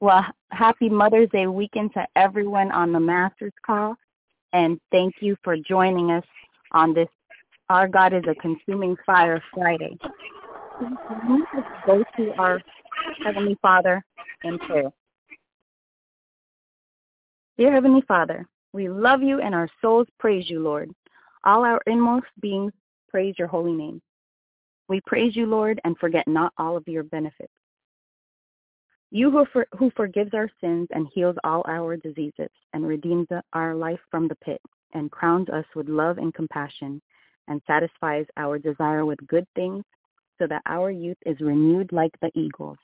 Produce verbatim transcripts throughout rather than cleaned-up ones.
Well, happy Mother's Day weekend to everyone on the Masters Call, and thank you for joining us on this Our God is a Consuming Fire Friday. Let's go to our Heavenly Father in prayer. Dear Heavenly Father, we love you and our souls praise you, Lord. All our inmost beings praise your holy name. We praise you, Lord, and forget not all of your benefits. You who, for, who forgives our sins and heals all our diseases and redeems our life from the pit and crowns us with love and compassion and satisfies our desire with good things so that our youth is renewed like the eagles.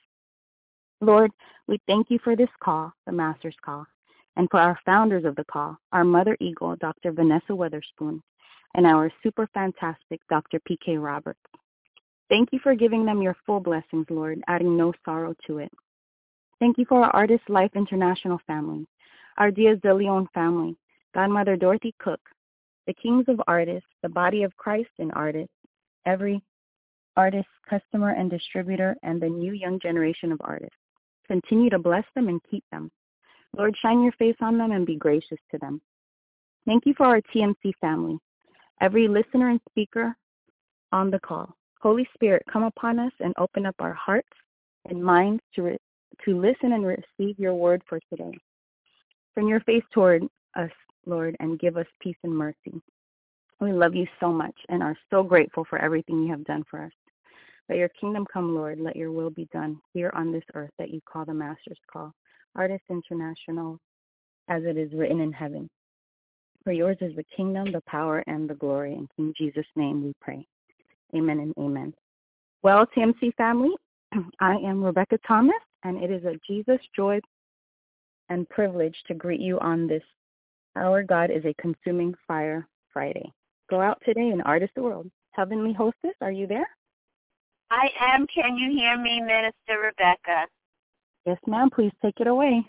Lord, we thank you for this call, the Master's Call, and for our founders of the call, our Mother Eagle, Doctor Vanessa Weatherspoon, and our super fantastic Doctor P K Roberts. Thank you for giving them your full blessings, Lord, adding no sorrow to it. Thank you for our Artist Life International family, our Diaz de Leon family, Godmother Dorothy Cook, the Kings of Artists, the Body of Christ in Artists, every artist, customer, and distributor, and the new young generation of artists. Continue to bless them and keep them. Lord, shine your face on them and be gracious to them. Thank you for our T M C family, every listener and speaker on the call. Holy Spirit, come upon us and open up our hearts and minds to re- to listen and receive your word for today. Turn your face toward us, Lord, and give us peace and mercy. We love you so much and are so grateful for everything you have done for us. Let your kingdom come, Lord. Let your will be done here on this earth that you call the Master's Call, Artists International, as it is written in heaven. For yours is the kingdom, the power, and the glory. In King Jesus' name we pray. Amen and amen. Well, T M C family, I am Rebecca Thomas, and it is a Jesus joy and privilege to greet you on this Our God is a Consuming Fire Friday. Go out today and artist the world. Heavenly Hostess, are you there? I am. Can you hear me, Minister Rebecca? Yes, ma'am. Please take it away.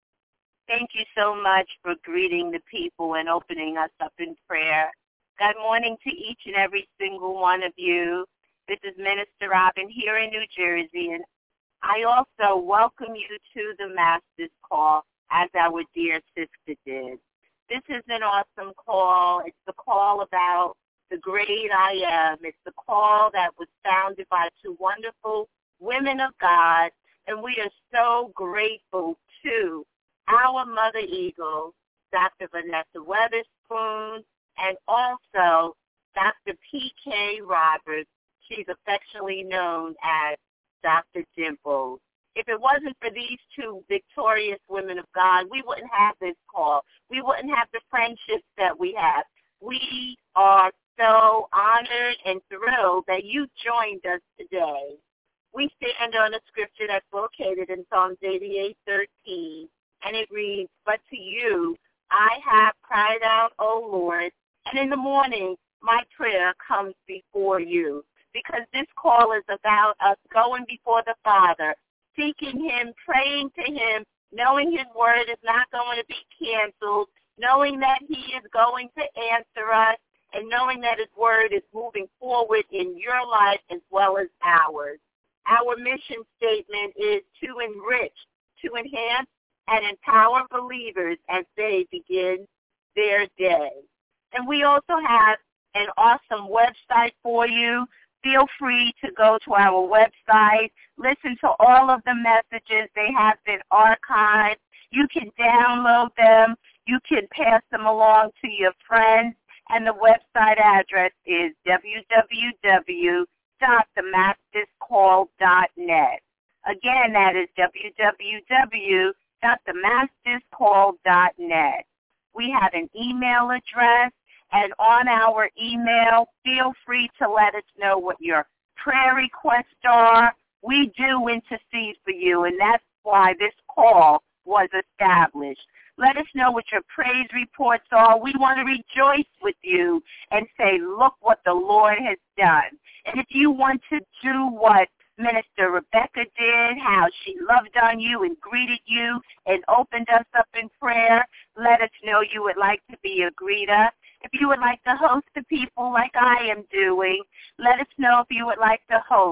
Thank you so much for greeting the people and opening us up in prayer. Good morning to each and every single one of you. This is Minister Robin here in New Jersey, and I also welcome you to the Master's Call, as our dear sister did. This is an awesome call. It's the call about the great I am. It's the call that was founded by two wonderful women of God, and we are so grateful to our Mother Eagle, Doctor Vanessa Weatherspoon, and also Doctor P K Roberts. She's affectionately known as Doctor Dimples. If it wasn't for these two victorious women of God, we wouldn't have this call. We wouldn't have the friendships that we have. We are so honored and thrilled that you joined us today. We stand on a scripture that's located in Psalms eighty-eight thirteen, and it reads, "But to you I have cried out, O Lord, and in the morning my prayer comes before you." Because this call is about us going before the Father, seeking him, praying to him, knowing his word is not going to be canceled, knowing that he is going to answer us, and knowing that his word is moving forward in your life as well as ours. Our mission statement is to enrich, to enhance, and empower believers as they begin their day. And we also have an awesome website for you. Feel free to go to our website, listen to all of the messages. They have been archived. You can download them. You can pass them along to your friends. And the website address is w w w dot the masters call dot net. Again, that is w w w dot the masters call dot net. We have an email address. And on our email, feel free to let us know what your prayer requests are. We do intercede for you, and that's why this call was established. Let us know what your praise reports are. We want to rejoice with you and say, look what the Lord has done. And if you want to do what Minister Rebecca did, how she loved on you and greeted you and opened us up in prayer, let us know you would like to be a greeter. If you would like to host the people like I am doing, let us know if you would like to host.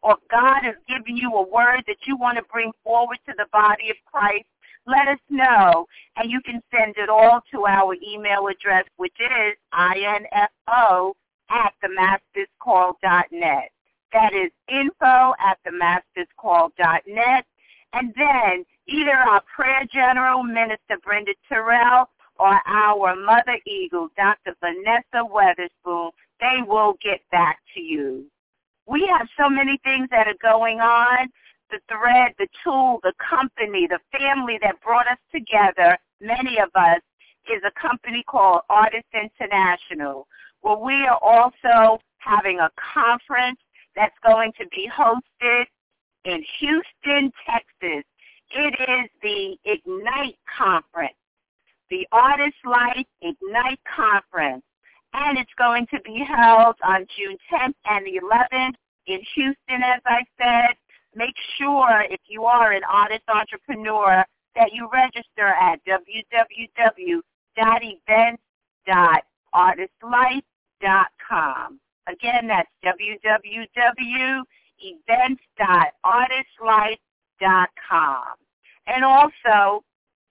or God has given you a word that you want to bring forward to the body of Christ, let us know, and you can send it all to our email address, which is info at themasterscall.net. That is info at themasterscall.net. And then either our prayer general, Minister Brenda Terrell, or our Mother Eagle, Doctor Vanessa Weatherspoon, they will get back to you. We have so many things that are going on. The thread, the tool, the company, the family that brought us together, many of us, is a company called Artists International, where we are also having a conference that's going to be hosted in Houston, Texas. It is the Ignite Conference, the Artist Life Ignite Conference, and it's going to be held on June tenth and the eleventh in Houston, as I said. Make sure, if you are an artist entrepreneur, that you register at w w w dot events dot artist life dot com. Again, that's w w w dot events dot artist life dot com. And also,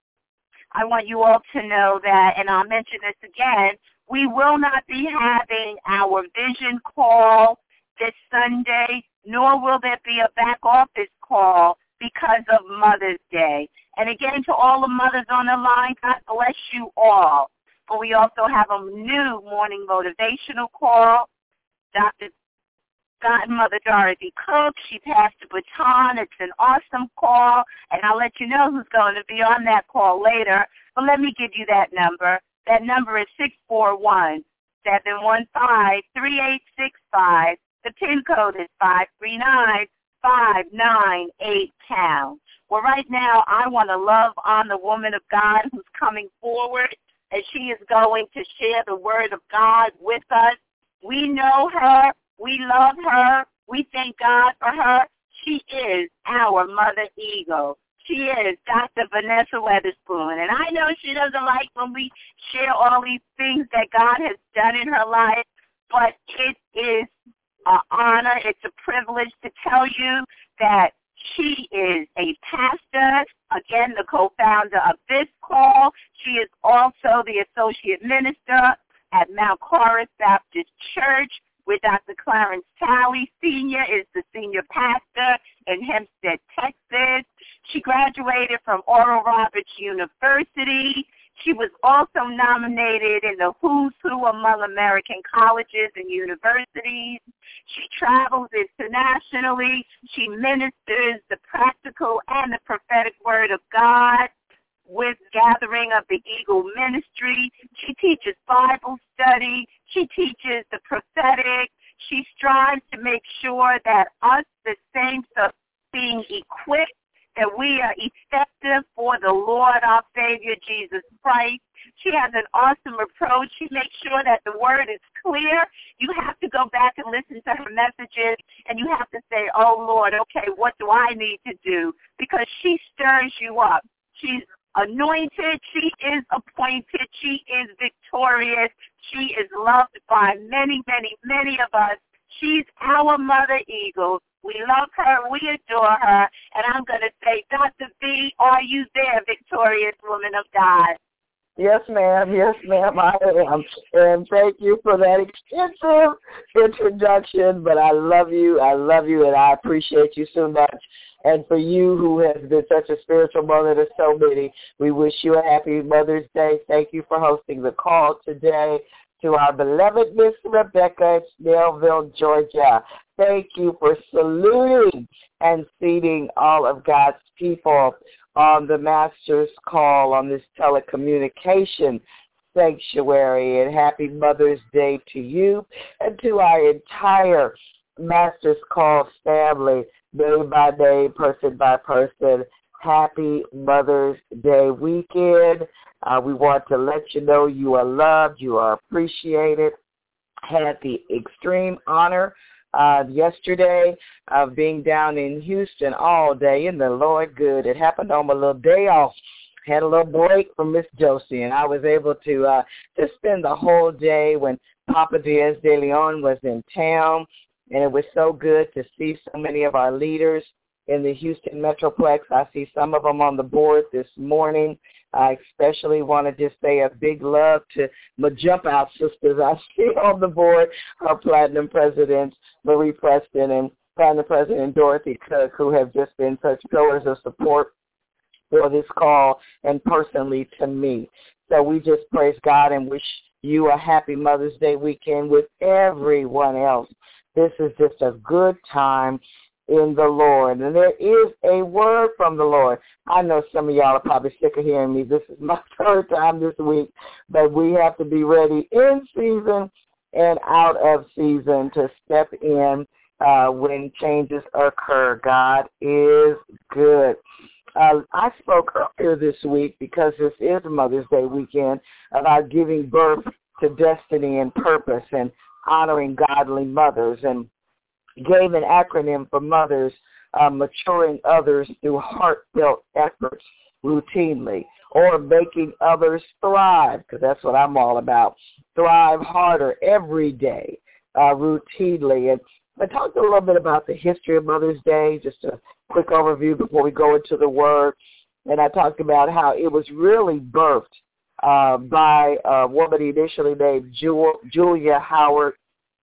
I want you all to know that, and I'll mention this again, we will not be having our vision call this Sunday, nor will there be a back office call because of Mother's Day. And again, to all the mothers on the line, God bless you all. But we also have a new morning motivational call. Doctor Godmother Dorothy Cook, she passed the baton. It's an awesome call, and I'll let you know who's going to be on that call later. But let me give you that number. That number is six four one, seven one five, three eight six five. The PIN code is five three nine, five nine eight pound. Well, right now, I want to love on the woman of God who's coming forward, and she is going to share the word of God with us. We know her. We love her. We thank God for her. She is our Mother Eagle. She is Doctor Vanessa Weatherspoon. And I know she doesn't like when we share all these things that God has done in her life, but it is an honor. It's a privilege to tell you that she is a pastor, again, the co-founder of this call. She is also the associate minister at Mount Chorus Baptist Church, where Doctor Clarence Talley, Senior, is the senior pastor in Hempstead, Texas. She graduated from Oral Roberts University. She was also nominated in the Who's Who among American colleges and universities. She travels internationally. She ministers the practical and the prophetic word of God with Gathering of the Eagle Ministry. She teaches Bible study. She teaches the prophetic. She strives to make sure that us, the saints, are being equipped, that we are effective for the Lord, our Savior, Jesus Christ. She has an awesome approach. She makes sure that the word is clear. You have to go back and listen to her messages, and you have to say, oh, Lord, okay, what do I need to do? Because she stirs you up. She's anointed. She is appointed. She is victorious. She is loved by many, many, many of us. She's our Mother Eagle. We love her. We adore her. And I'm going to say, Doctor V, are you there, victorious woman of God? Yes, ma'am. Yes, ma'am, I am. And thank you for that extensive introduction. But I love you. I love you, and I appreciate you so much. And for you who has been such a spiritual mother to so many, we wish you a happy Mother's Day. Thank you for hosting the call today. To our beloved Miss Rebecca, Snellville, Georgia. Thank you for saluting and seating all of God's people on the Master's Call on this telecommunication sanctuary. And happy Mother's Day to you and to our entire Master's Call family, day by day, person by person. Happy Mother's Day weekend. Uh, we want to let you know you are loved, you are appreciated. Had the extreme honor uh, yesterday of being down in Houston all day, and the Lord good. It happened on my little day off. Had a little break from Miss Josie, and I was able to uh, to spend the whole day when Papa Diaz de Leon was in town. And it was so good to see so many of our leaders in the Houston Metroplex. I see some of them on the board this morning. I especially want to just say a big love to my Jump Out sisters I see on the board, our Platinum Presidents, Marie Preston and Platinum President Dorothy Cook, who have just been such pillars of support for this call and personally to me. So we just praise God and wish you a happy Mother's Day weekend with everyone else. This is just a good time in the Lord. And there is a word from the Lord. I know some of y'all are probably sick of hearing me. This is my third time this week, but we have to be ready in season and out of season to step in uh, when changes occur. God is good. Uh, I spoke earlier this week, because this is Mother's Day weekend, about giving birth to destiny and purpose and honoring godly mothers, and gave an acronym for mothers, uh, maturing others through heartfelt efforts routinely, or making others thrive, because that's what I'm all about, thrive harder every day, uh, routinely. And I talked a little bit about the history of Mother's Day, just a quick overview before we go into the Word. And I talked about how it was really birthed uh, by a woman initially named Jul- Julia Howard,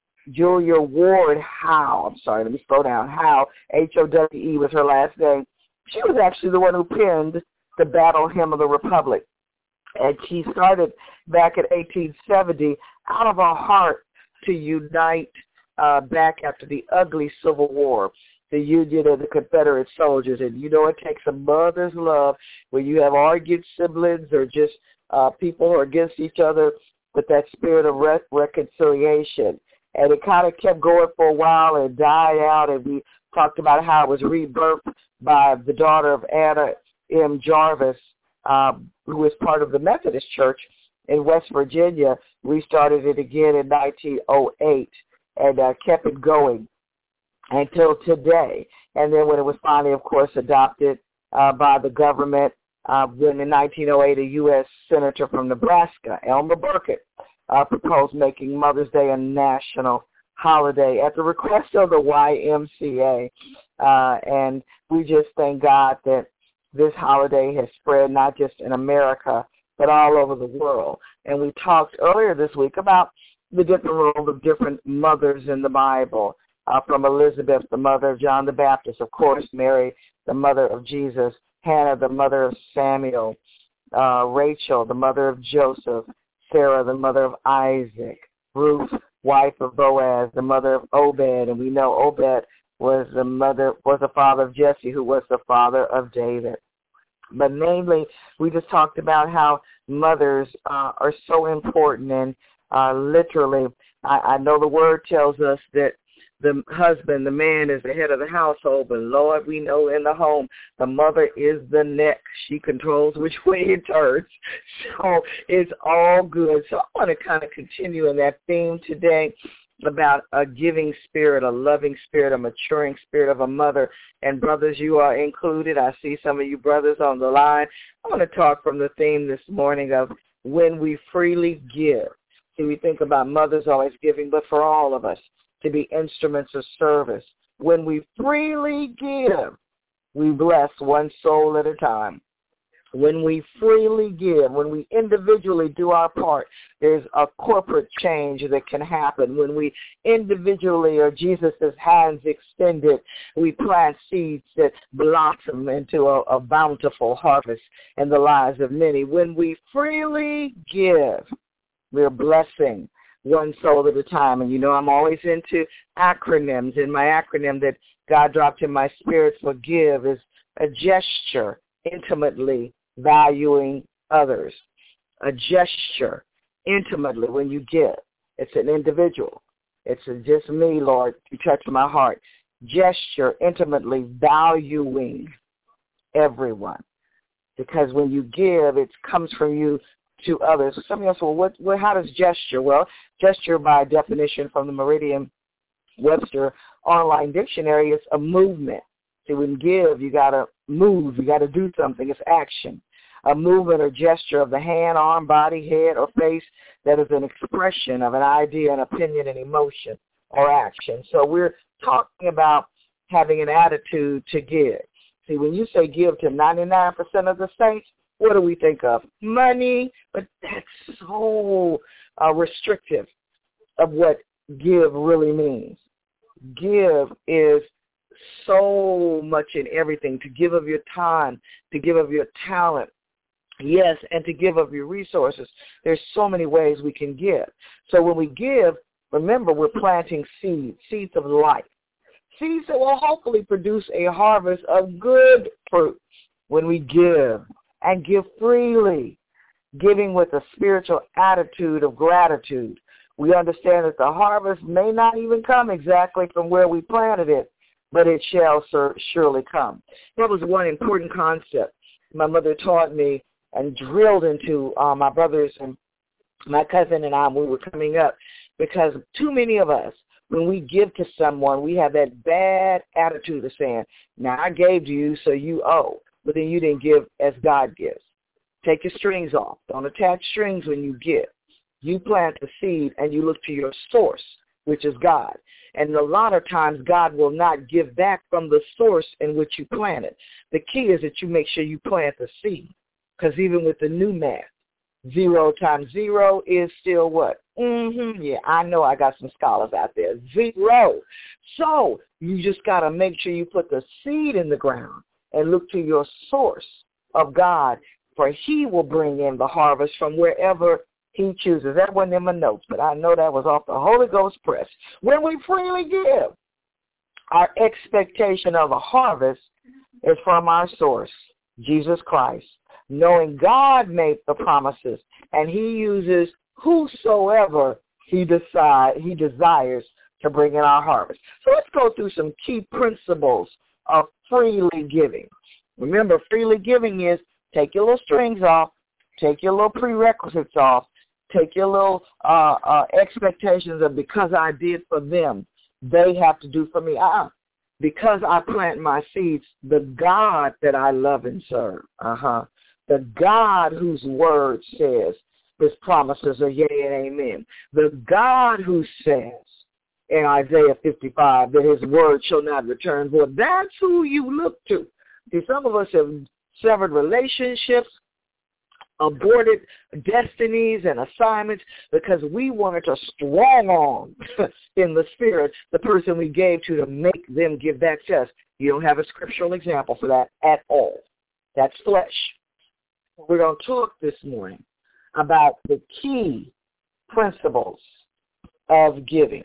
Julia Ward Howe. I'm sorry, let me slow down. Howe, H O W E was her last name. She was actually the one who penned the Battle Hymn of the Republic. And she started back in eighteen seventy out of her heart to unite uh, back after the ugly Civil War, the Union and the Confederate soldiers. And you know it takes a mother's love when you have argued siblings or just uh, people who are against each other, with that spirit of re- reconciliation. And it kind of kept going for a while and died out, and we talked about how it was rebirthed by the daughter of Anna M. Jarvis, um, who was part of the Methodist Church in West Virginia. Restarted it again in nineteen oh eight and uh, kept it going until today. And then when it was finally, of course, adopted uh, by the government, uh, then in nineteen oh eight, a U S senator from Nebraska, Elmer Burkett, Uh, proposed making Mother's Day a national holiday at the request of the Y M C A. Uh, and we just thank God that this holiday has spread not just in America, but all over the world. And we talked earlier this week about the different roles of different mothers in the Bible, uh, from Elizabeth, the mother of John the Baptist, of course, Mary, the mother of Jesus, Hannah, the mother of Samuel, uh, Rachel, the mother of Joseph, Sarah, the mother of Isaac, Ruth, wife of Boaz, the mother of Obed, and we know Obed was the mother, was the father of Jesse, who was the father of David. But mainly, we just talked about how mothers uh, are so important, and uh, literally, I, I know the Word tells us that the husband, the man, is the head of the household, but Lord, we know in the home, the mother is the neck. She controls which way it turns. So it's all good. So I want to kind of continue in that theme today about a giving spirit, a loving spirit, a maturing spirit of a mother. And brothers, you are included. I see some of you brothers on the line. I want to talk from the theme this morning of when we freely give. See, we think about mothers always giving, but for all of us, to be instruments of service. When we freely give, we bless one soul at a time. When we freely give, when we individually do our part, there's a corporate change that can happen. When we individually are Jesus' hands extended, we plant seeds that blossom into a, a bountiful harvest in the lives of many. When we freely give, we're blessing one soul at a time. And you know I'm always into acronyms, and my acronym that God dropped in my spirit for give is a gesture, intimately valuing others. A gesture, intimately, when you give. It's an individual. It's a, just me, Lord, you touch my heart. Gesture, intimately valuing everyone. Because when you give, it comes from you to others. Some of you ask, well, what, what, how does gesture? Well, gesture by definition from the Merriam-Webster online dictionary is a movement. See, when you give, you got to move. You got to do something. It's action. A movement or gesture of the hand, arm, body, head, or face that is an expression of an idea, an opinion, and emotion. or action. So we're talking about having an attitude to give. See, when you say give to ninety-nine percent of the saints, what do we think of? Money, but that's so uh, restrictive of what give really means. Give is so much in everything, to give of your time, to give of your talent, yes, and to give of your resources. There's so many ways we can give. So when we give, remember, we're planting seeds, seeds of life, seeds that will hopefully produce a harvest of good fruit when we give, and give freely, giving with a spiritual attitude of gratitude. We understand that the harvest may not even come exactly from where we planted it, but it shall surely come. That was one important concept my mother taught me and drilled into uh, my brothers and my cousin and I when we were coming up, because too many of us, when we give to someone, we have that bad attitude of saying, now I gave to you, so you owe, but then you didn't give as God gives. Take your strings off. Don't attach strings when you give. You plant the seed and you look to your source, which is God. And a lot of times God will not give back from the source in which you planted. The key is that you make sure you plant the seed, because even with the new math, zero times zero is still what? Mm-hmm. Yeah, I know I got some scholars out there. Zero. So you just got to make sure you put the seed in the ground and look to your source of God, for he will bring in the harvest from wherever he chooses. That wasn't in my notes, but I know that was off the Holy Ghost press. When we freely give, our expectation of a harvest is from our source, Jesus Christ, knowing God made the promises, and he uses whosoever he decide he desires to bring in our harvest. So let's go through some key principles of freely giving. Remember, freely giving is take your little strings off, take your little prerequisites off, take your little uh, uh, expectations of because I did for them, they have to do for me. Uh-uh. Because I plant my seeds, the God that I love and serve, uh-huh, the God whose word says his promises are yea and amen, the God who says in Isaiah fifty-five that his word shall not return void, that's who you look to. See, some of us have severed relationships, aborted destinies and assignments because we wanted to strong arm in the spirit the person we gave to to make them give back to us. You don't have a scriptural example for that at all. That's flesh. We're going to talk this morning about the key principles of giving.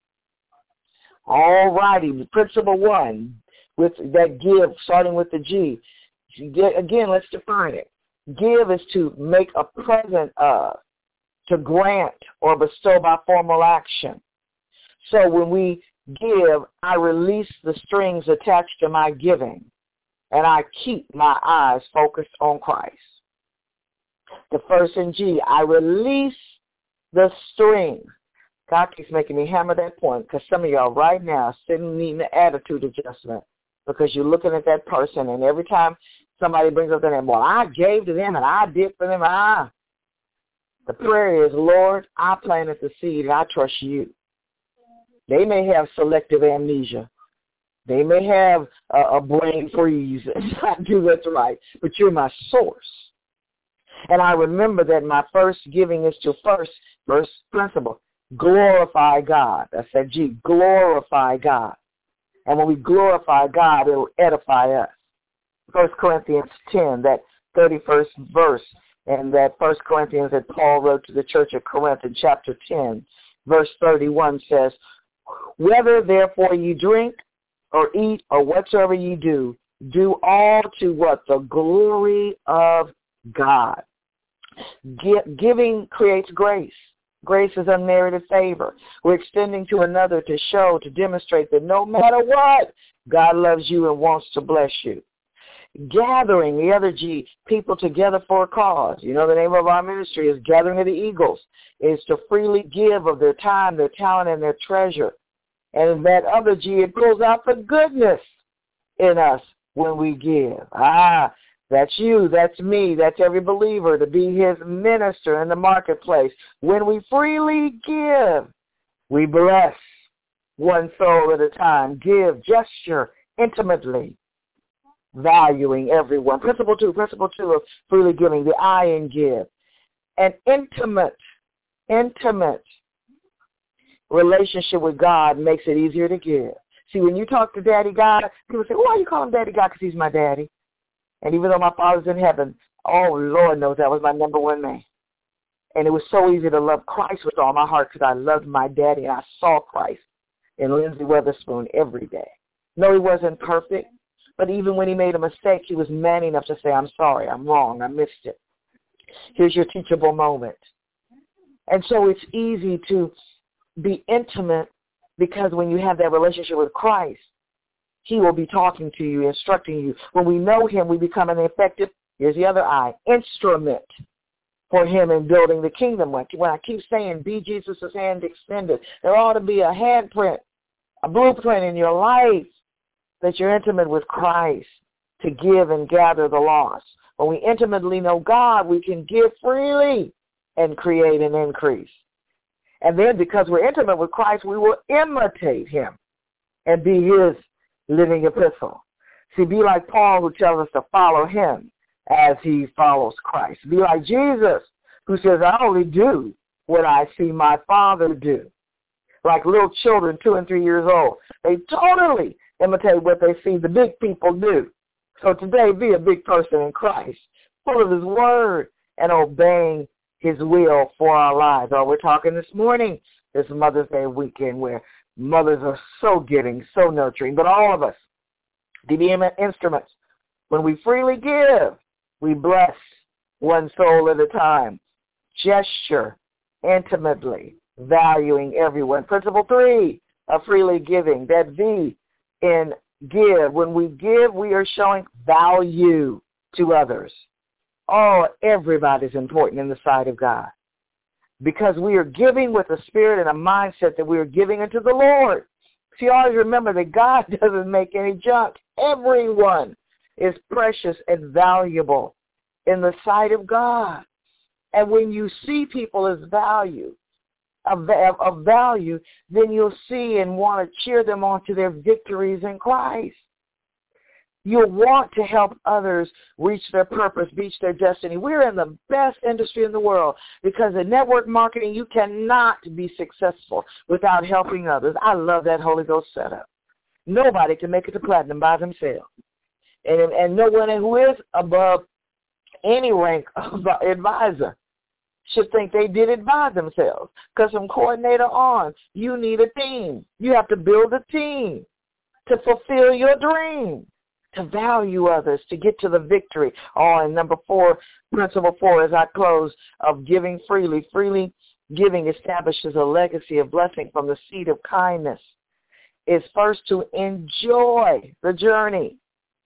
All righty, principle one, with that give, starting with the G. Again, let's define it. Give is to make a present of, to grant or bestow by formal action. So when we give, I release the strings attached to my giving, and I keep my eyes focused on Christ. The first in G, I release the string. God keeps making me hammer that point, because some of y'all right now sitting needing an attitude adjustment, because you're looking at that person, and every time somebody brings up their name, well, I gave to them and I did for them. Ah, the prayer is, Lord, I planted the seed and I trust you. They may have selective amnesia. They may have a, a brain freeze. I do that's right, but you're my source. And I remember that my first giving is to first, first principle, glorify God. That's that G, glorify God. And when we glorify God, it will edify us. First Corinthians ten, that thirty-first verse, and that First Corinthians that Paul wrote to the church of Corinth in chapter ten, verse thirty-one says, whether therefore you drink or eat or whatsoever you do, do all to what? The glory of God. Giving creates grace. Grace is unmerited favor. We're extending to another to show, to demonstrate that no matter what, God loves you and wants to bless you. Gathering, the other G, people together for a cause. You know, the name of our ministry is Gathering of the Eagles, is to freely give of their time, their talent, and their treasure. And that other G, it pulls out the goodness in us when we give. Ah, that's you, that's me, that's every believer, to be his minister in the marketplace. When we freely give, we bless one soul at a time. Give, gesture, intimately, valuing everyone. Principle two, principle two of freely giving, the I in give. An intimate, intimate relationship with God makes it easier to give. See, when you talk to Daddy God, people say, why you call him Daddy God? Because he's my daddy. And even though my Father's in heaven, oh, Lord knows that was my number one man. And it was so easy to love Christ with all my heart because I loved my daddy and I saw Christ in Lindsay Weatherspoon every day. No, he wasn't perfect, but even when he made a mistake, he was man enough to say, I'm sorry, I'm wrong, I missed it. Here's your teachable moment. And so it's easy to be intimate because when you have that relationship with Christ, he will be talking to you, instructing you. When we know him, we become an effective, here's the other I, instrument for him in building the kingdom. When I keep saying, be Jesus' hand extended, there ought to be a handprint, a blueprint in your life that you're intimate with Christ to give and gather the lost. When we intimately know God, we can give freely and create an increase. And then because we're intimate with Christ, we will imitate him and be his living epistle. See, be like Paul, who tells us to follow him as he follows Christ. Be like Jesus, who says, I only do what I see my Father do. Like little children, two and three years old, they totally imitate what they see the big people do. So today, be a big person in Christ, full of his word and obeying his will for our lives. Oh, we're talking this morning, this Mother's Day weekend, where mothers are so giving, so nurturing, but all of us, to be instruments. When we freely give, we bless one soul at a time. Gesture intimately, valuing everyone. Principle three of freely giving, that V in give. When we give, we are showing value to others. Oh, everybody's important in the sight of God because we are giving with a spirit and a mindset that we are giving unto the Lord. See, always remember that God doesn't make any junk. Everyone is precious and valuable in the sight of God. And when you see people as value, of, of value, then you'll see and want to cheer them on to their victories in Christ. You'll want to help others reach their purpose, reach their destiny. We're in the best industry in the world because in network marketing, you cannot be successful without helping others. I love that Holy Ghost setup. Nobody can make it to platinum by themselves. And, and no one who is above any rank of advisor should think they did it by themselves. Because from coordinator on, you need a team. You have to build a team to fulfill your dream, to value others, to get to the victory. Oh, and number four, principle four, as I close, of giving freely. Freely giving establishes a legacy of blessing from the seed of kindness. Is first to enjoy the journey.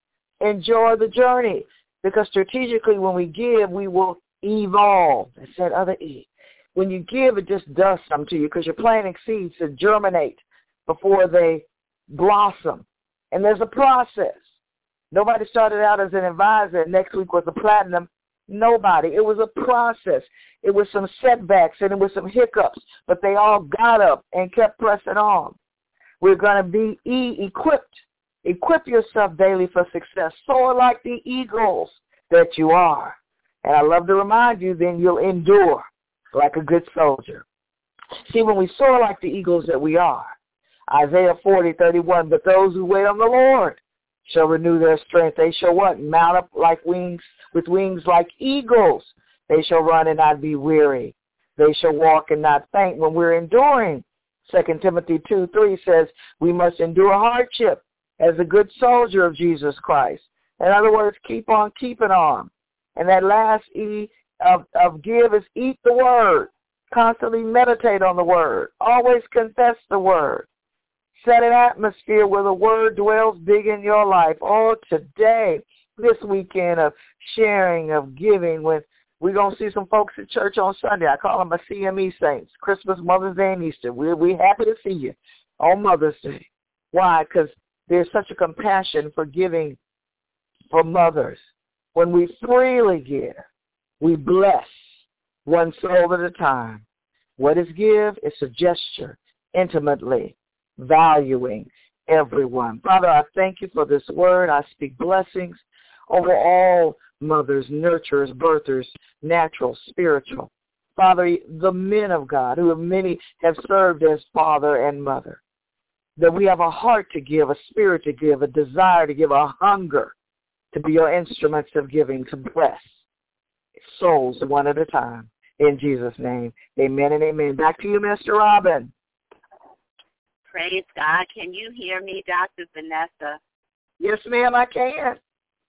Enjoy the journey. Because strategically when we give, we will evolve. I said other E. When you give, it just does something to you because you're planting seeds to germinate before they blossom. And there's a process. Nobody started out as an advisor and next week was a platinum. Nobody. It was a process. It was some setbacks and it was some hiccups, but they all got up and kept pressing on. We're going to be E, equipped. Equip yourself daily for success. Soar like the eagles that you are. And I love to remind you, then you'll endure like a good soldier. See, when we soar like the eagles that we are, Isaiah forty, thirty-one, but those who wait on the Lord shall renew their strength. They shall what? Mount up like wings, with wings like eagles. They shall run and not be weary. They shall walk and not faint. When we're enduring, Second Timothy two, three says we must endure hardship as a good soldier of Jesus Christ. In other words, keep on keeping on. And that last E of, of give is eat the word. Constantly meditate on the word. Always confess the word. Set an atmosphere where the word dwells big in your life. Oh, today, this weekend of sharing, of giving, when we're going to see some folks at church on Sunday. I call them a C M E saints, Christmas, Mother's Day, and Easter. We're, we're happy to see you on Mother's Day. Why? Because there's such a compassion for giving for mothers. When we freely give, we bless one soul at a time. What is give? It's a gesture, intimately, valuing everyone. Father, I thank you for this word. I speak blessings over all mothers, nurturers, birthers, natural, spiritual. Father, the men of God, who many have served as father and mother, that we have a heart to give, a spirit to give, a desire to give, a hunger to be your instruments of giving, to bless souls one at a time. In Jesus' name, amen and amen. Back to you, Mister Robin. Praise God. Can you hear me, Doctor Vanessa? Yes, ma'am, I can.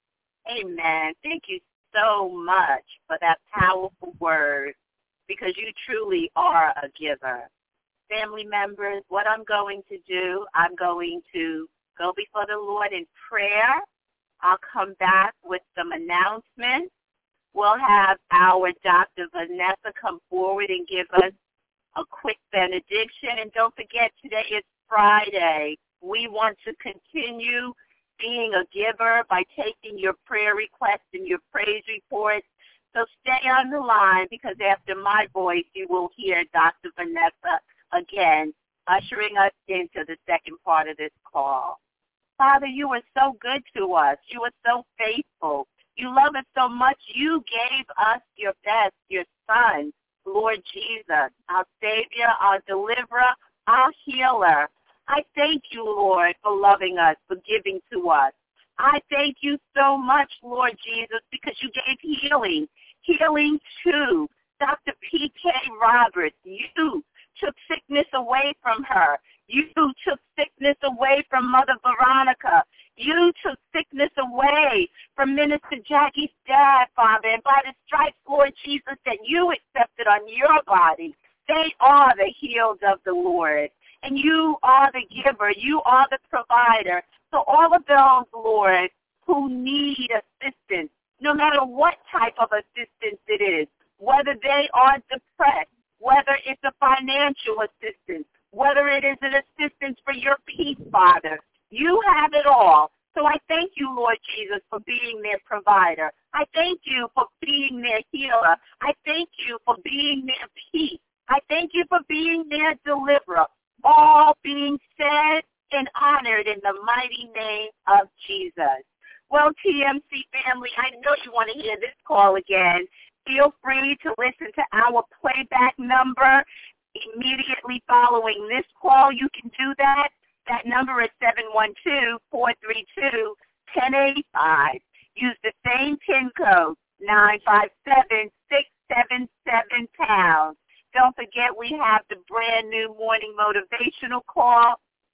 Amen. Thank you so much for that powerful word, because you truly are a giver. Family members, what I'm going to do, I'm going to go before the Lord in prayer. I'll come back with some announcements. We'll have our Doctor Vanessa come forward and give us a quick benediction. And don't forget, today is Friday. We want to continue being a giver by taking your prayer requests and your praise reports. So stay on the line, because after my voice, you will hear Doctor Vanessa again, ushering us into the second part of this call. Father, you are so good to us. You are so faithful. You love us so much. You gave us your best, your Son, Lord Jesus, our Savior, our deliverer, our healer. I thank you, Lord, for loving us, for giving to us. I thank you so much, Lord Jesus, because you gave healing, healing to Doctor P K Roberts. You took sickness away from her. You took sickness away from Mother Veronica. You took sickness away from Minister Jackie's dad, Father. And by the stripes, Lord Jesus, that you accepted on your body, they are the healed of the Lord. And you are the giver. You are the provider. So all of those, Lord, who need assistance, no matter what type of assistance it is, whether they are depressed, whether it's a financial assistance, whether it is an assistance for your peace, Father, you have it all. So I thank you, Lord Jesus, for being their provider. I thank you for being their healer. I thank you for being their peace. I thank you for being their deliverer. All being said and honored in the mighty name of Jesus. Well, T M C family, I know you want to hear this call again. Feel free to listen to our playback number immediately following this call. You can do that. That number is seven one two, four three two, one zero eight five. Use the same PIN code, nine five seven, six seven seven pound. Don't forget, we have the brand new morning motivational call.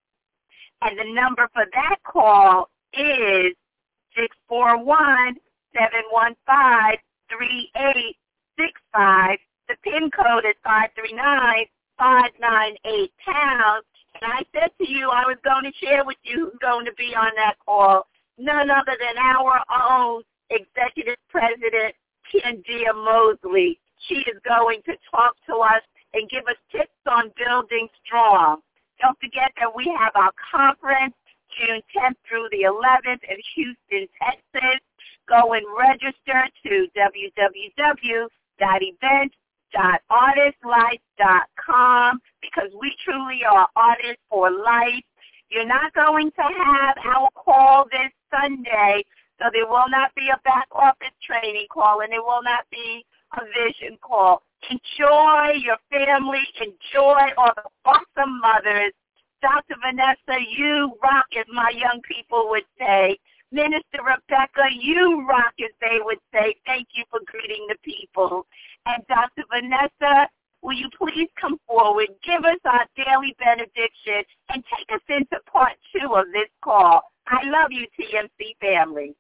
And the number for that call is six four one, seven one five, three eight six five. The PIN code is five three nine, five nine eight pound. And I said to you I was going to share with you who's going to be on that call. None other than our own Executive President, Kendia Mosley. She is going to talk to us and give us tips on building strong. Don't forget that we have our conference June tenth through the eleventh in Houston, Texas. Go and register to w w w dot events dot artist life dot com, because we truly are artists for life. You're not going to have our call this Sunday, so there will not be a back office training call, and there will not be a vision call. Enjoy your family. Enjoy all the awesome mothers. Doctor Vanessa, you rock, as my young people would say. Minister Rebecca, you rock, as they would say. Thank you for greeting the people. And Doctor Vanessa, will you please come forward, give us our daily benediction, and take us into part two of this call. I love you, T M C family.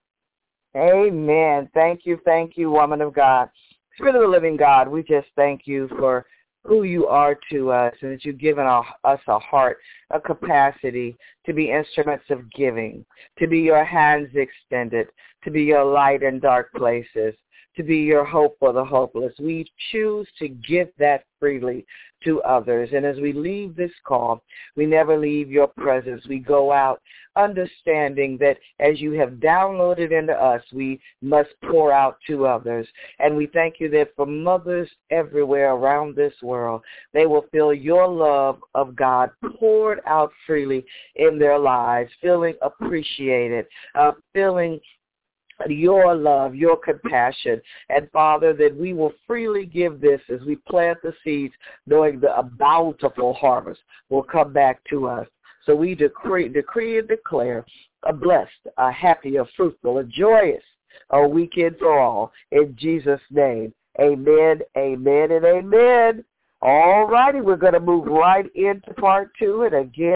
Amen. Thank you, thank you, woman of God. Spirit of the living God, we just thank you for who you are to us, and that you've given us a heart, a capacity to be instruments of giving, to be your hands extended, to be your light in dark places, to be your hope for the hopeless. We choose to give that freely to others. And as we leave this call, we never leave your presence. We go out understanding that as you have downloaded into us, we must pour out to others. And we thank you that for mothers everywhere around this world, they will feel your love of God poured out freely in their lives, feeling appreciated, uh, feeling your love, your compassion. And Father, that we will freely give this as we plant the seeds, knowing that a bountiful harvest will come back to us. So we decree, decree and declare a blessed, a happy, a fruitful, a joyous, a weekend for all. In Jesus' name, amen, amen, and amen. All righty, we're going to move right into part two. And again,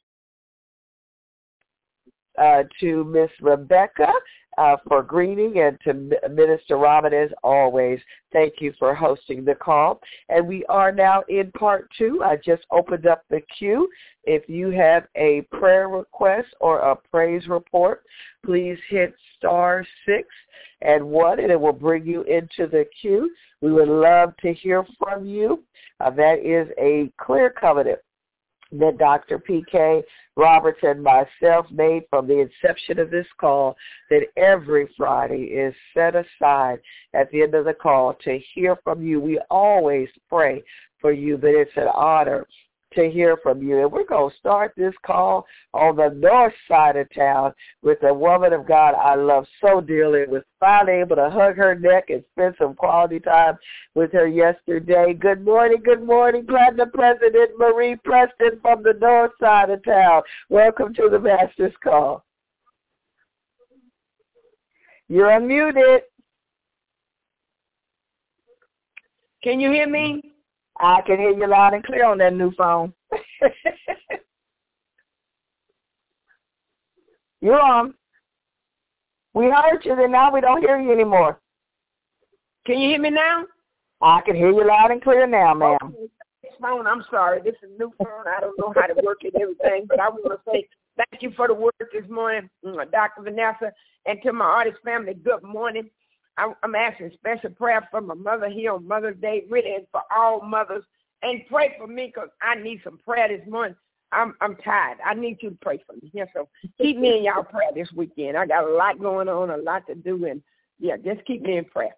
uh, to Miss Rebecca uh, for greeting, and to Minister Robin, as always, thank you for hosting the call. And we are now in part two. I just opened up the queue. If you have a prayer request or a praise report, please hit star six and one, and it will bring you into the queue. We would love to hear from you. Uh, that is a clear covenant that Doctor P K Roberts and myself made from the inception of this call, that every Friday is set aside at the end of the call to hear from you. We always pray for you, but it's an honor to hear from you. And we're going to start this call on the north side of town with a woman of God I love so dearly. Was finally able to hug her neck and spend some quality time with her yesterday. Good morning, good morning, Platinum President Marie Preston from the north side of town. Welcome to the Master's Call. You're unmuted. Can you hear me? I can hear you loud and clear on that new phone. You're on. We heard you, then now we don't hear you anymore. Can you hear me now? I can hear you loud and clear now, ma'am. Okay. This phone, I'm sorry. This is a new phone. I don't know how to work it and everything, but I want to say thank you for the work this morning, Doctor Vanessa, and to my artist family, good morning. I'm asking special prayer for my mother here on Mother's Day, really, and for all mothers. And pray for me, because I need some prayer this morning. I'm I'm tired. I need you to pray for me. Yeah, so keep me in y'all prayer this weekend. I got a lot going on, a lot to do, and, yeah, just keep me in prayer.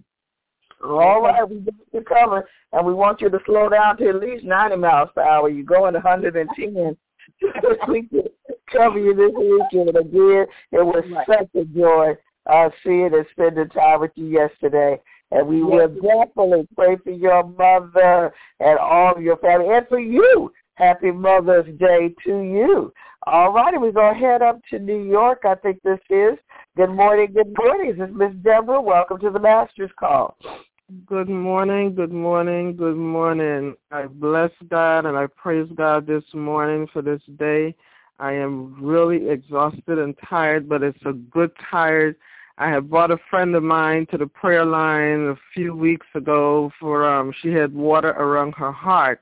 All right, we got you covered, and we want you to slow down to at least ninety miles per hour. You're going one hundred ten. We can cover you this weekend. Again, it was right. Such a joy. Uh, seeing and spending time with you yesterday. And we yes. will definitely pray for your mother and all of your family, and for you. Happy Mother's Day to you. All righty, we're going to head up to New York, I think this is. Good morning, good morning. This is Miss Deborah. Welcome to the Master's Call. Good morning, good morning, good morning. I bless God and I praise God this morning for this day. I am really exhausted and tired, but it's a good tired. I have brought a friend of mine to the prayer line a few weeks ago for, um, she had water around her heart,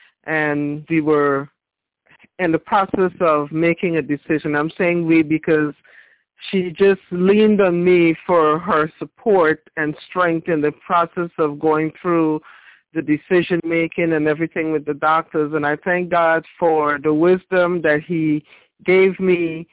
and we were in the process of making a decision. I'm saying we because she just leaned on me for her support and strength in the process of going through the decision making and everything with the doctors. And I thank God for the wisdom that he gave me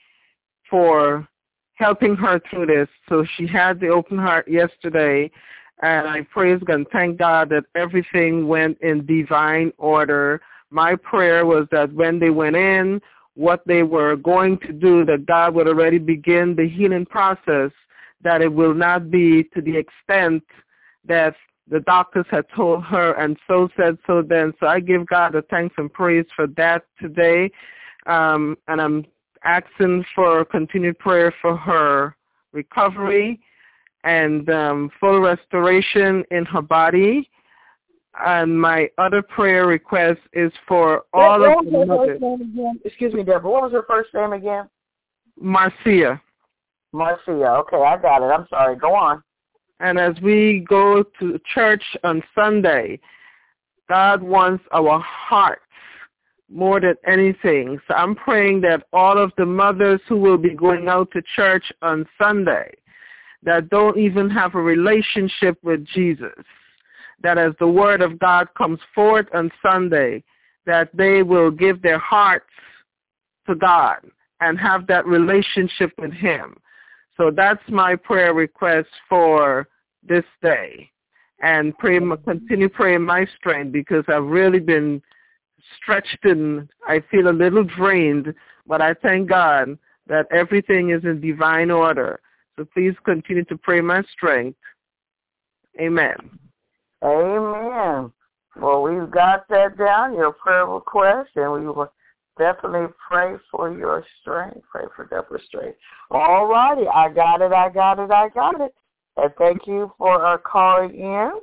for helping her through this. So she had the open heart yesterday, and I praise God and thank God that everything went in divine order. My prayer was that when they went in, what they were going to do, that God would already begin the healing process, that it will not be to the extent that the doctors had told her, and so said so then. So I give God the thanks and praise for that today, um, and I'm asking for continued prayer for her recovery and um, full restoration in her body. And my other prayer request is for all what, of what the was her mothers. first name again? Excuse me, Deborah. What was her first name again? Marcia. Marcia. Okay, I got it. I'm sorry. Go on. And as we go to church on Sunday, God wants our hearts more than anything. So I'm praying that all of the mothers who will be going out to church on Sunday that don't even have a relationship with Jesus, that as the word of God comes forth on Sunday, that they will give their hearts to God and have that relationship with him. So that's my prayer request for this day. And pray, continue praying my strength, because I've really been stretched and I feel a little drained, but I thank God that everything is in divine order. So please continue to pray my strength. Amen. Amen. Well, we've got that down, your prayer request, and we will definitely pray for your strength. Pray for Deborah's strength. All righty. I got it, I got it, I got it. And thank you for uh, calling in.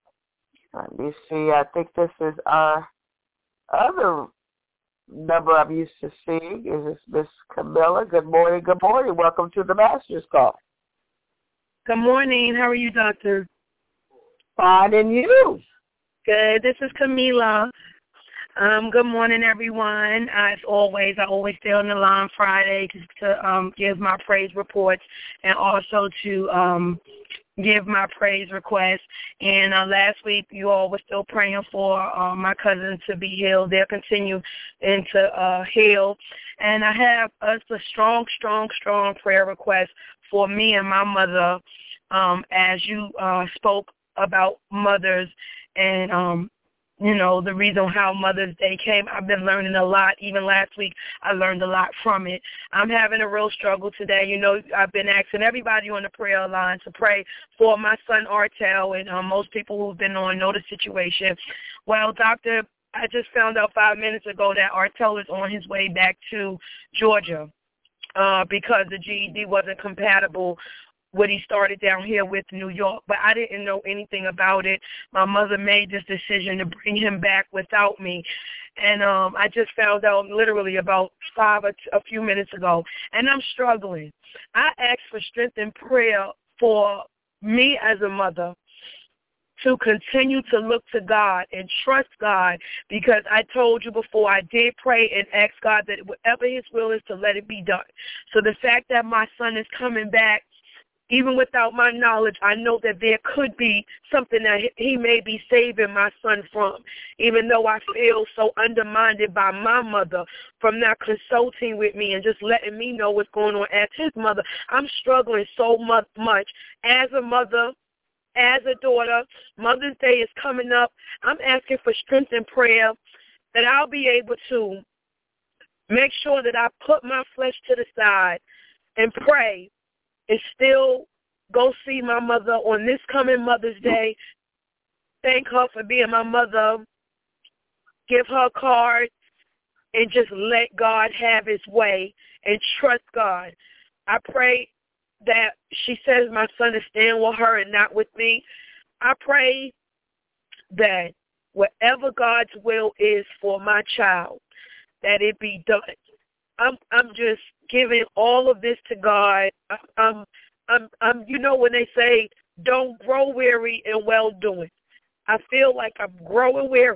Let me see. I think this is our other number I'm used to seeing. Is this Miss Camilla? Good morning, good morning. Welcome to the Master's Call. Good morning. How are you, Doctor? Fine, and you? Good. This is Camila. Um, good morning, everyone. As always, I always stay on the line Friday to, to um, give my praise reports and also to um, give my praise requests. And uh, last week, you all were still praying for uh, my cousins to be healed. They'll continue and to uh, heal. And I have a, a strong, strong, strong prayer request for me and my mother, um, as you uh, spoke about mothers and, um, you know, the reason how Mother's Day came. I've been learning a lot. Even last week, I learned a lot from it. I'm having a real struggle today. You know, I've been asking everybody on the prayer line to pray for my son, Artel, and um, most people who've been on know the situation. Well, Doctor, I just found out five minutes ago that Artel is on his way back to Georgia uh, because the G E D wasn't compatible what he started down here with New York, but I didn't know anything about it. My mother made this decision to bring him back without me, and um, I just found out literally about five or t- a few minutes ago, and I'm struggling. I asked for strength and prayer for me as a mother to continue to look to God and trust God, because I told you before, I did pray and ask God that whatever his will is to let it be done. So the fact that my son is coming back, even without my knowledge, I know that there could be something that he may be saving my son from, even though I feel so undermined by my mother from not consulting with me and just letting me know what's going on as his mother. I'm struggling so much, much as a mother, as a daughter. Mother's Day is coming up. I'm asking for strength and prayer that I'll be able to make sure that I put my flesh to the side and pray and still go see my mother on this coming Mother's Day, thank her for being my mother, give her a card, and just let God have his way and trust God. I pray that she says my son is staying with her and not with me. I pray that whatever God's will is for my child, that it be done. I'm I'm just giving all of this to God. I'm, I'm, I'm, you know when they say, don't grow weary in well-doing. I feel like I'm growing weary.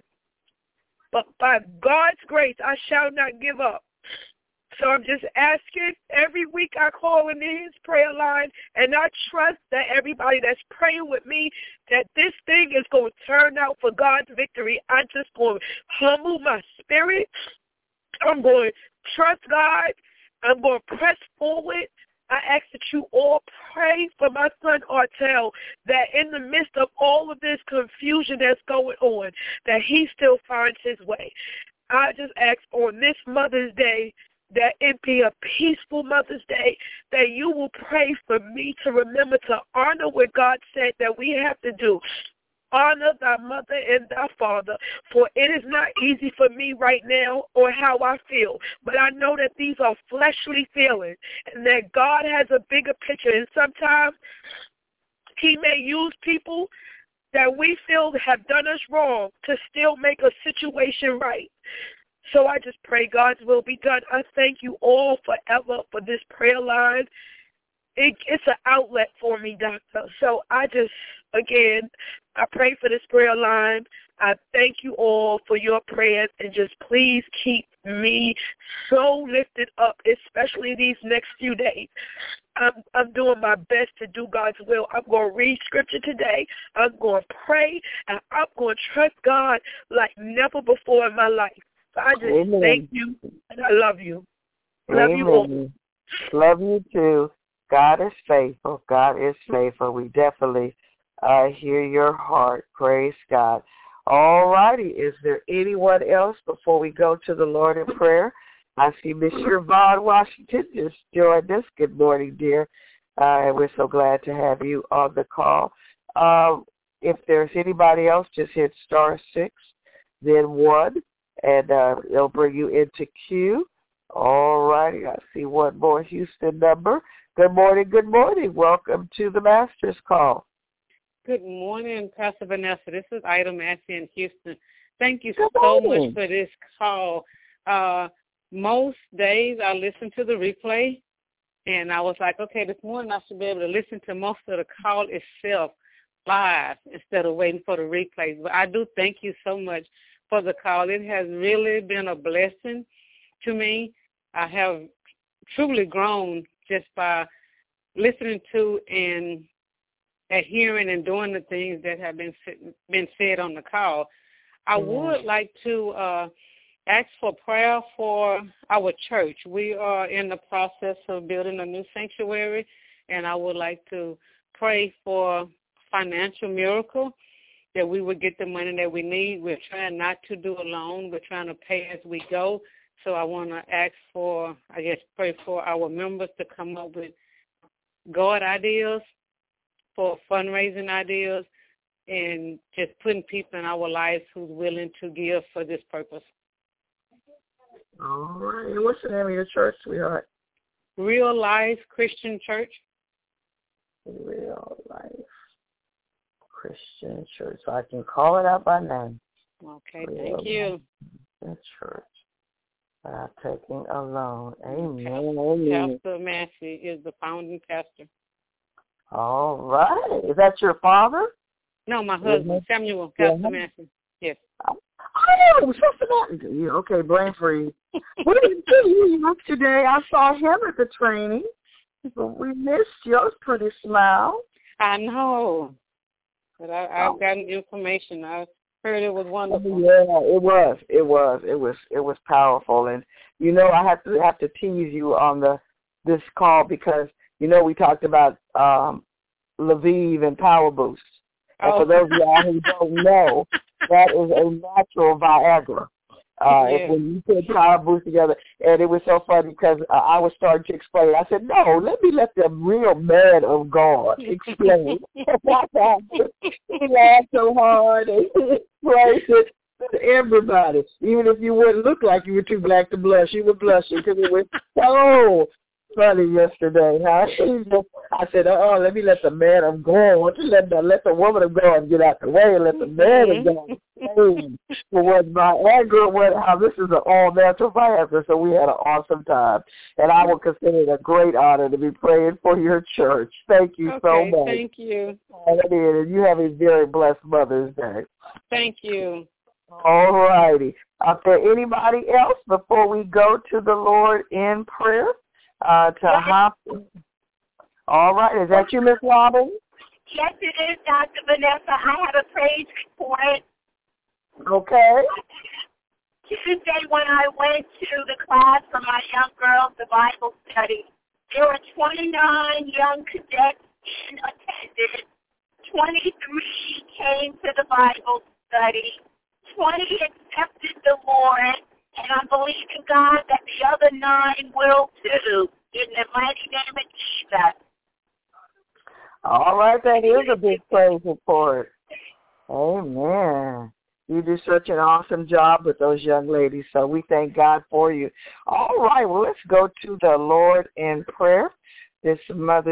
But by God's grace, I shall not give up. So I'm just asking, every week I call in his prayer line, and I trust that everybody that's praying with me, that this thing is going to turn out for God's victory. I'm just going to humble my spirit. I'm going to trust God. I'm going to press forward. I ask that you all pray for my son Artel, that in the midst of all of this confusion that's going on, that he still finds his way. I just ask on this Mother's Day that it be a peaceful Mother's Day, that you will pray for me to remember to honor what God said that we have to do. Honor thy mother and thy father, for it is not easy for me right now or how I feel, but I know that these are fleshly feelings and that God has a bigger picture, and sometimes he may use people that we feel have done us wrong to still make a situation right. So I just pray God's will be done. I thank you all forever for this prayer line. It, it's an outlet for me, Doctor. So I just, again, I pray for this prayer line. I thank you all for your prayers, and just please keep me so lifted up, especially these next few days. I'm, I'm doing my best to do God's will. I'm going to read scripture today. I'm going to pray, and I'm going to trust God like never before in my life. So I just Amen. Thank you, and I love you. Love Amen. you all. Love you too. God is faithful. God is faithful. We definitely uh, hear your heart. Praise God. All righty. Is there anyone else before we go to the Lord in prayer? I see Miss Yvonne Washington just joined us. Good morning, dear. Uh, and we're so glad to have you on the call. Um, if there's anybody else, just hit star six, then one, and uh, it'll bring you into queue. All righty. I see one more Houston number. Good morning. Good morning. Welcome to the Master's Call. Good morning, Pastor Vanessa. This is Ida Massey in Houston. Thank you Good so morning. much for this call. Uh, most days I listen to the replay, and I was like, okay, this morning I should be able to listen to most of the call itself live instead of waiting for the replays. But I do thank you so much for the call. It has really been a blessing to me. I have truly grown just by listening to and adhering and doing the things that have been been said on the call. I Yeah. would like to uh, ask for prayer for our church. We are in the process of building a new sanctuary, and I would like to pray for financial miracle, that we would get the money that we need. We're trying not to do a loan. We're trying to pay as we go. So I want to ask for, I guess, pray for our members to come up with God ideas, for fundraising ideas, and just putting people in our lives who's willing to give for this purpose. All right. And what's the name of your church, sweetheart? Real Life Christian Church. Real Life Christian Church. So I can call it out by name. Okay, Real thank you. Life Church. Uh, taking a loan. Amen. Pastor, Amen. Pastor Massey is the founding pastor. All right. Is that your father? No, my husband, Mhm. Samuel, Yeah. Pastor Massey. Yes. Oh, something. Yeah, okay, brain freeze. What did you do yesterday? I saw him at the training, but we missed yours pretty smile. I know, but I, I've Oh. gotten information. I heard it was wonderful. Yeah, it was. It was. It was. It was powerful. And you know, I have to have to tease you on the this call because you know we talked about um, Lviv and Power Boost. And Oh. for those of y'all who don't know, that is a natural Viagra. Uh, Yeah. if when you put Power Boost together, and it was so funny because uh, I was starting to explain. I said, "No, let me let the real man of God explain." He laughed so hard and praised it to everybody, even if you wouldn't look like you were too black to blush, you were blushing because it was so funny yesterday. Huh? I said, "Oh, let me let the man of God, let the let the woman of God get out the way, and let the man of God." For what Viagra, what how this is an all natural Viagra, so we had an awesome time, and I will consider it a great honor to be praying for your church. Thank you Okay, so much. thank you. And you have a very blessed Mother's Day. Thank you. All righty. Is there anybody else before we go to the Lord in prayer? Uh, to Yes. hop. All right. Is that you, Miss Robin? Yes, it is, Doctor Vanessa. I have a praise report. Okay. Tuesday when I went to the class for my young girls, the Bible study, there were twenty-nine young cadets in attendance. twenty-three came to the Bible study. twenty accepted the Lord, and I believe in God that the other nine will too, in the mighty name of Jesus. All right. That is a big praise report. Amen. You do such an awesome job with those young ladies, so we thank God for you. All right, well, let's go to the Lord in prayer. This mother,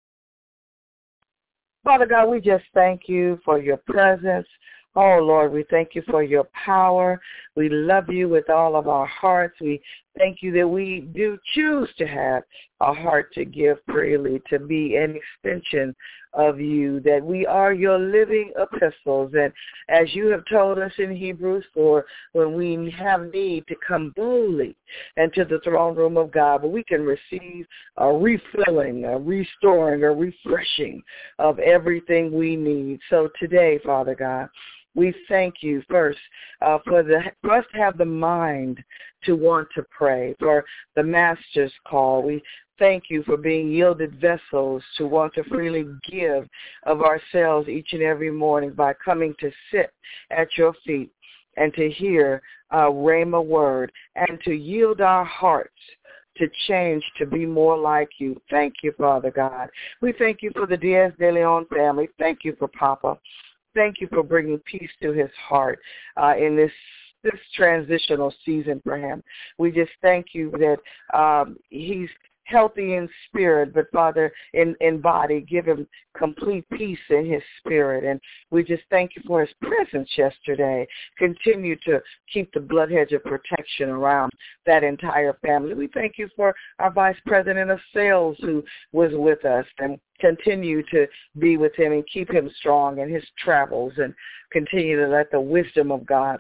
Father God, we just thank you for your presence. Oh, Lord, we thank you for your power. We love you with all of our hearts. We thank you that we do choose to have a heart to give freely, to be an extension of you, that we are your living epistles. And as you have told us in Hebrews four, when we have need to come boldly into the throne room of God, but we can receive a refilling, a restoring, a refreshing of everything we need. So today, Father God, We thank you first uh, for, the, for us to have the mind to want to pray, for the Master's call. We thank you for being yielded vessels to want to freely give of ourselves each and every morning by coming to sit at your feet and to hear a Rhema word and to yield our hearts to change, to be more like you. Thank you, Father God. We thank you for the Diaz de Leon family. Thank you for Papa. Thank you for bringing peace to his heart uh, in this this transitional season for him. We just thank you that um, he's healthy in spirit, but Father, in, in body, give him complete peace in his spirit. And we just thank you for his presence yesterday. Continue to keep the blood hedge of protection around that entire family. We thank you for our Vice President of Sales who was with us, and continue to be with him and keep him strong in his travels, and continue to let the wisdom of God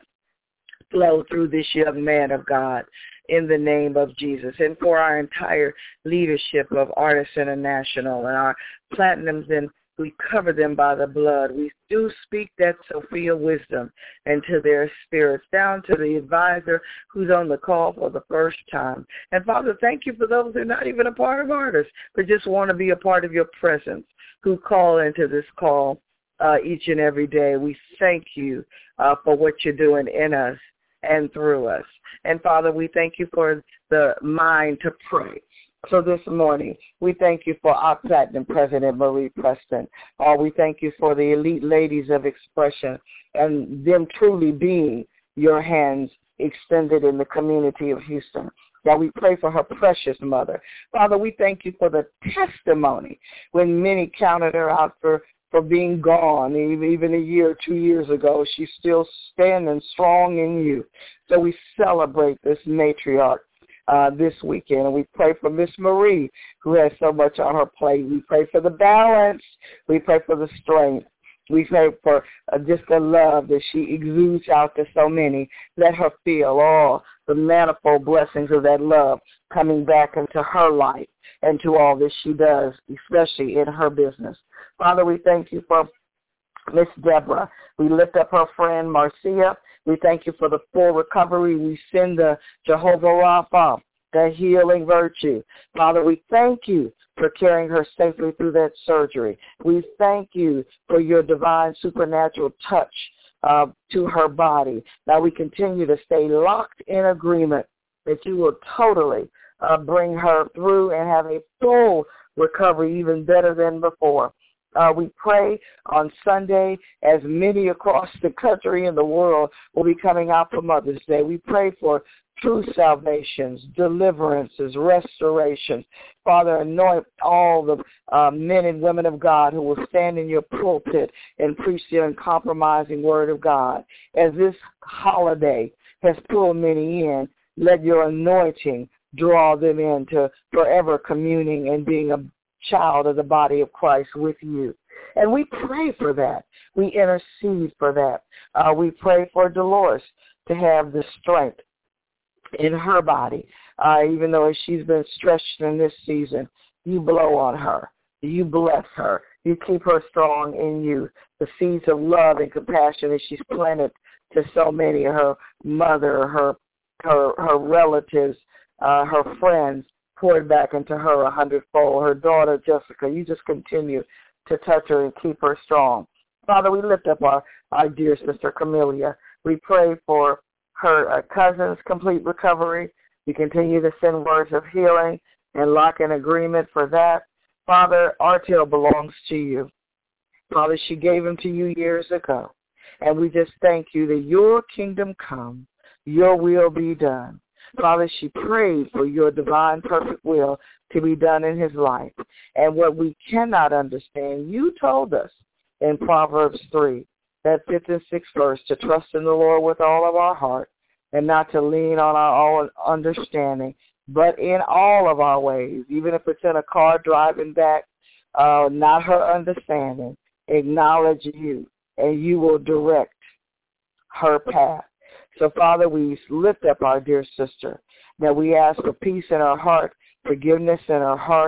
flow through this young man of God in the name of Jesus. And for our entire leadership of Artists International and our platinums, and we cover them by the blood. We do speak that Sophia wisdom into their spirits, down to the advisor who's on the call for the first time. And Father, thank you for those who are not even a part of Artists, but just want to be a part of your presence, who call into this call uh, each and every day. We thank you uh, for what you're doing in us and through us. And Father, we thank you for the mind to pray. So this morning, we thank you for our Platinum President, Marie Preston. Uh, we thank you for the elite ladies of expression and them truly being your hands extended in the community of Houston. God, we pray for her precious mother. Father, we thank you for the testimony when many counted her out for for being gone. Even a year, two years ago, she's still standing strong in you. So we celebrate this matriarch uh, this weekend, and we pray for Miss Marie, who has so much on her plate. We pray for the balance. We pray for the strength. We pray for uh, just the love that she exudes out to so many. Let her feel all the manifold blessings of that love coming back into her life and to all that she does, especially in her business. Father, we thank you for Miss Deborah. We lift up her friend Marcia. We thank you for the full recovery. We send the Jehovah Rapha, the healing virtue. Father, we thank you for carrying her safely through that surgery. We thank you for your divine supernatural touch uh, to her body. Now we continue to stay locked in agreement that you will totally uh, bring her through and have a full recovery, even better than before. Uh, we pray on Sunday, as many across the country and the world will be coming out for Mother's Day. We pray for true salvations, deliverances, restoration. Father, anoint all the uh, men and women of God who will stand in your pulpit and preach the uncompromising word of God. As this holiday has pulled many in, let your anointing draw them into forever communing and being a child of the body of Christ with you. And we pray for that. We intercede for that. Uh, we pray for Dolores to have the strength in her body, uh, even though she's been stretched in this season. You blow on her. You bless her. You keep her strong in you. The seeds of love and compassion that she's planted to so many, her mother, her her, her relatives, uh, her friends, poured back into her a hundredfold. Her daughter, Jessica, you just continue to touch her and keep her strong. Father, we lift up our, our dear sister Camellia. We pray for her uh, cousin's complete recovery. We continue to send words of healing and lock in agreement for that. Father, Artel belongs to you. Father, she gave him to you years ago. And we just thank you that your kingdom come, your will be done. Father, she prayed for your divine perfect will to be done in his life. And what we cannot understand, you told us in Proverbs three, that fifth and sixth verse, to trust in the Lord with all of our heart and not to lean on our own understanding, but in all of our ways, even if it's in a car driving back, uh, not her understanding, acknowledge you, and you will direct her path. So, Father, we lift up our dear sister. Now we ask for peace in her heart, forgiveness in her heart,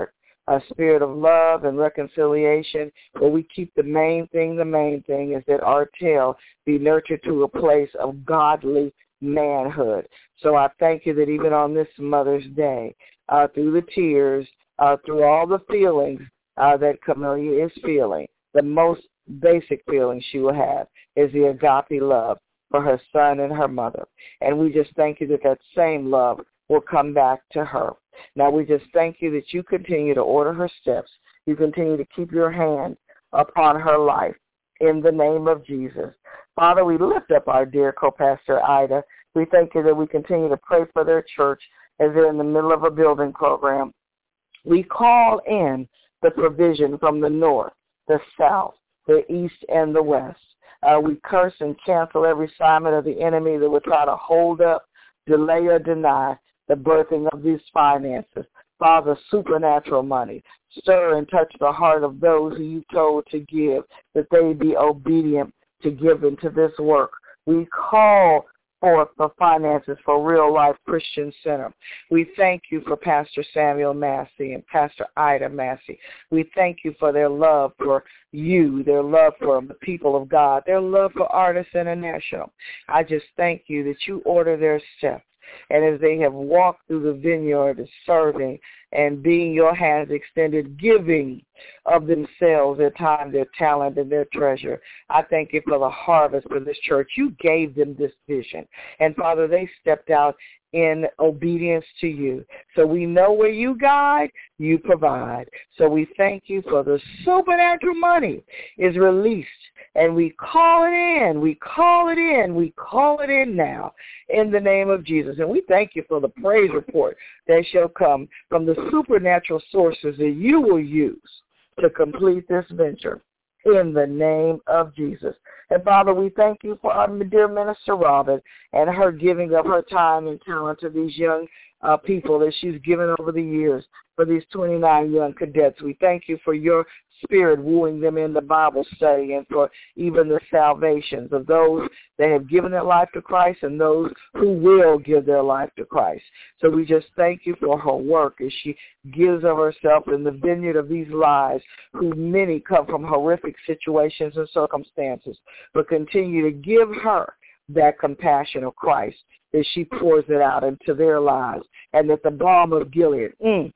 a spirit of love and reconciliation, where we keep the main thing, the main thing is that our tail be nurtured to a place of godly manhood. So I thank you that even on this Mother's Day, uh, through the tears, uh, through all the feelings uh, that Camelia is feeling, the most basic feeling she will have is the agape love for her son and her mother. And we just thank you that that same love will come back to her. Now we just thank you that you continue to order her steps. You continue to keep your hand upon her life in the name of Jesus. Father, we lift up our dear co-pastor Ida. We thank you that we continue to pray for their church as they're in the middle of a building program. We call in the provision from the north, the south, the east, and the west. Uh, we curse and cancel every assignment of the enemy that would try to hold up, delay, or deny the birthing of these finances. Father, supernatural money. Stir and touch the heart of those who you told to give, that they be obedient to give into this work. We call forth the finances for Real Life Christian Center. We thank you for Pastor Samuel Massey and Pastor Ida Massey. We thank you for their love for you, their love for the people of God, their love for Artists International. I just thank you that you order their steps. And as they have walked through the vineyard serving and being your hands extended, giving of themselves, their time, their talent, and their treasure, I thank you for the harvest for this church. You gave them this vision. And, Father, they stepped out in obedience to you. So we know where you guide, you provide. So we thank you for the supernatural money is released. And we call it in, we call it in, we call it in now in the name of Jesus. And we thank you for the praise report that shall come from the supernatural sources that you will use to complete this venture in the name of Jesus. And Father, we thank you for our dear Minister Robin and her giving of her time and talent to these young uh, people that she's given over the years for these twenty-nine young cadets. We thank you for your Spirit wooing them in the Bible study and for even the salvations of those that have given their life to Christ and those who will give their life to Christ. So we just thank you for her work as she gives of herself in the vineyard of these lives, who many come from horrific situations and circumstances, but continue to give her that compassion of Christ as she pours it out into their lives, and that the balm of Gilead mm,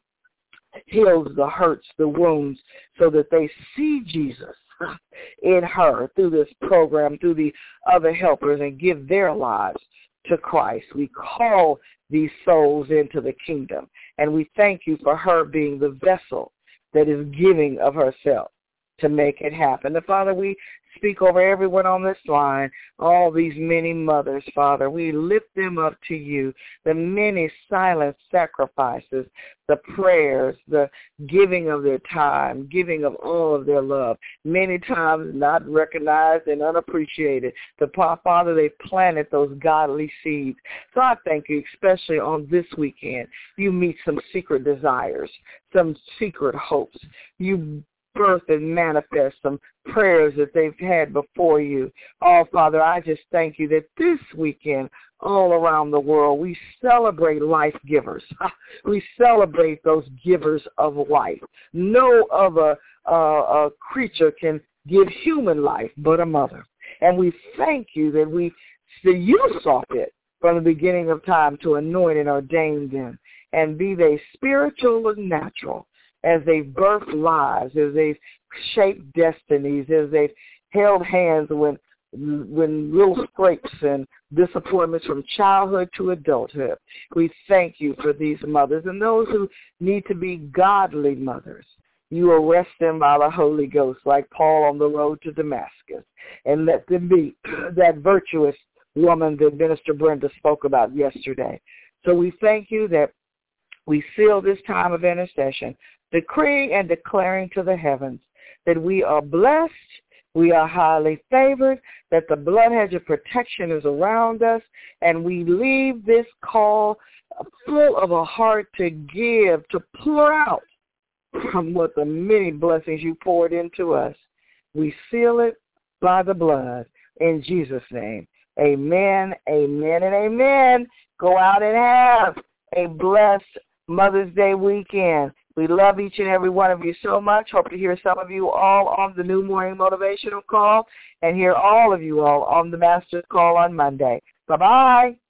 heals the hurts, the wounds, so that they see Jesus in her through this program, through the other helpers, and give their lives to Christ. We call these souls into the kingdom, and we thank you for her being the vessel that is giving of herself to make it happen. And Father, we speak over everyone on this line, all these many mothers, Father. We lift them up to you, the many silent sacrifices, the prayers, the giving of their time, giving of all of their love, many times not recognized and unappreciated. But, Father, they planted those godly seeds. So I thank you, especially on this weekend. You meet some secret desires, some secret hopes. You birth and manifest some prayers that they've had before you. Oh, Father, I just thank you that this weekend, all around the world, we celebrate life givers. We celebrate those givers of life. No other uh, uh, creature can give human life but a mother. And we thank you that we that you saw fit from the beginning of time to anoint and ordain them, and be they spiritual and natural, as they've birthed lives, as they've shaped destinies, as they've held hands when when little scrapes and disappointments from childhood to adulthood. We thank you for these mothers and those who need to be godly mothers. You arrest them by the Holy Ghost, like Paul on the road to Damascus, and let them be that virtuous woman that Minister Brenda spoke about yesterday. So we thank you that we seal this time of intercession, decreeing and declaring to the heavens that we are blessed, we are highly favored, that the blood hedge of protection is around us, and we leave this call full of a heart to give, to pour out from what the many blessings you poured into us. We seal it by the blood in Jesus' name. Amen, amen, and amen. Go out and have a blessed Mother's Day weekend. We love each and every one of you so much. Hope to hear some of you all on the New Morning Motivational Call and hear all of you all on the Master's Call on Monday. Bye-bye.